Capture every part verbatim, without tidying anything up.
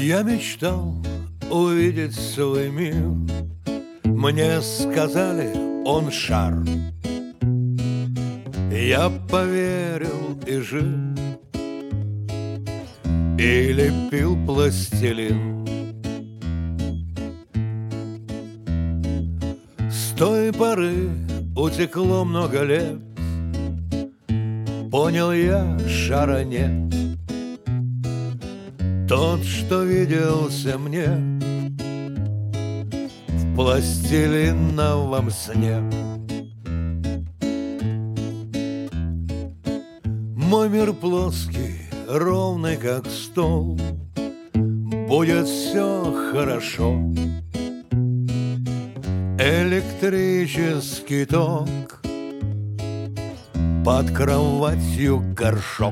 Я мечтал увидеть свой мир. Мне сказали, он шар. Я поверил и жил, и лепил пластилин. С той поры утекло много лет. Понял я, шара нет. Тот, что виделся мне в пластилиновом сне. Мой мир плоский, ровный как стол. Будет все хорошо. Электрический ток, под кроватью горшок.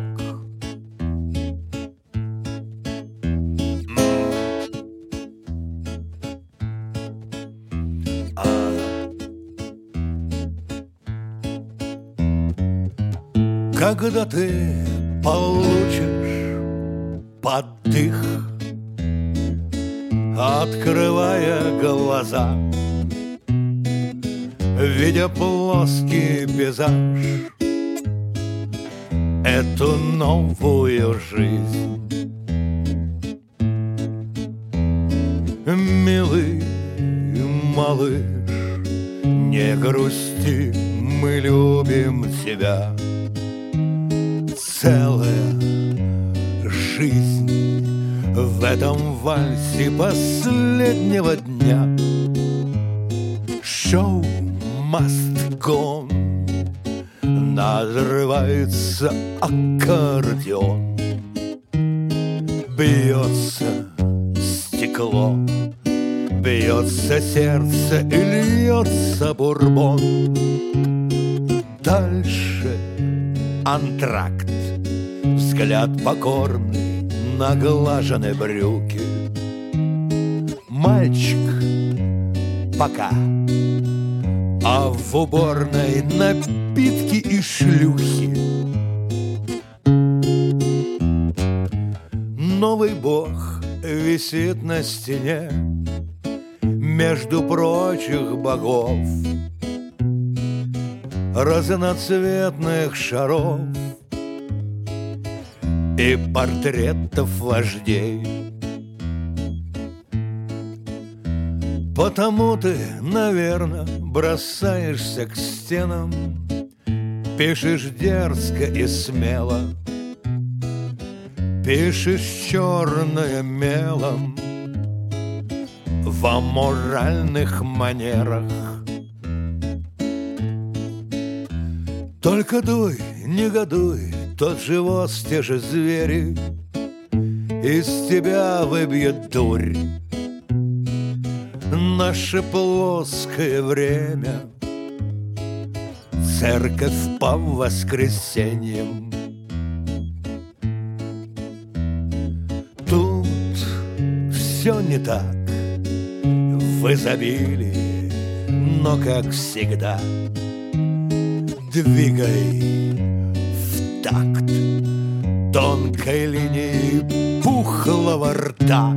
Когда ты получишь поддых, открывая глаза, видя плоский пейзаж, эту новую жизнь. Милый малыш, не грусти, мы любим тебя. Целая жизнь в этом вальсе последнего дня. Show must go on. Надрывается аккордеон. Бьется стекло, бьется сердце и льется бурбон. Дальше антракт, взгляд покорный, наглажены брюки. Мальчик, пока, а в уборной напитки и шлюхи. Новый бог висит на стене между прочих богов, разноцветных шаров и портретов вождей. Потому ты, наверно, бросаешься к стенам, пишешь дерзко и смело, пишешь черное мелом в аморальных манерах. Только дуй, негодуй, тот живот, те же звери, из тебя выбьет дурь. Наше плоское время, церковь по воскресеньям. Тут все не так, в изобилии, но как всегда двигай в такт тонкой линии пухлого рта.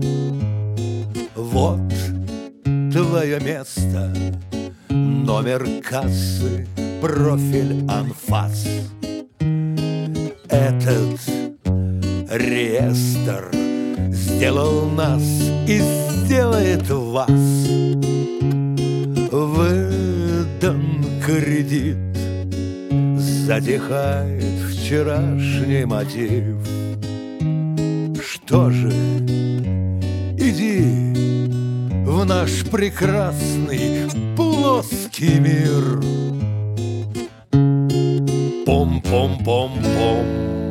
Вот твое место, номер кассы, профиль анфас. Этот реестр сделал нас и сделает вас. Выдан кредит, затихает вчерашний мотив. Что же, иди в наш прекрасный плоский мир. Пом-пом-пом-пом.